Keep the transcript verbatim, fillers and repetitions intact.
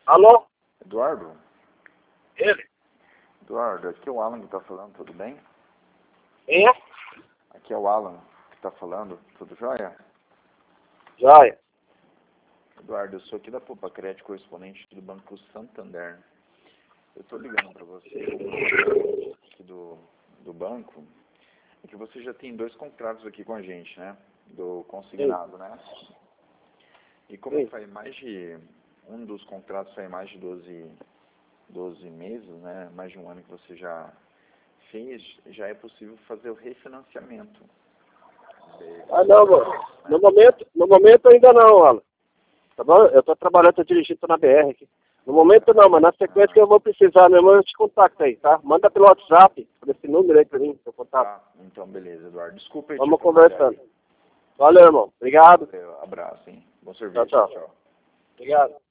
Alô? Eduardo? Ele? Eduardo, aqui é o Alan que tá falando, tudo bem? É? Aqui é o Alan que tá falando, tudo jóia? Joia. Eduardo, eu sou aqui da Poupa Crédito, correspondente do Banco Santander. Eu tô ligando para você aqui do, do banco, é que você já tem dois contratos aqui com a gente, né? Do consignado, né? E como Sim. faz mais de... Um dos contratos faz mais de doze, doze meses, né? Mais de um ano que você já fez, já é possível fazer o refinanciamento. Ah, não, mano. No momento, no momento ainda não, Alan. Tá bom? Eu tô trabalhando, tô dirigindo, tô na B R aqui. No momento não, mas na sequência que eu vou precisar, meu irmão, eu te contacto aí, tá? Manda pelo WhatsApp, por esse número aí pra mim, seu contato. Tá, então beleza, Eduardo. Desculpa aí te Vamos incomodar conversando. aí. Valeu, irmão. Obrigado. Valeu, abraço, hein? Bom Tchau, serviço, tchau. tchau. Obrigado.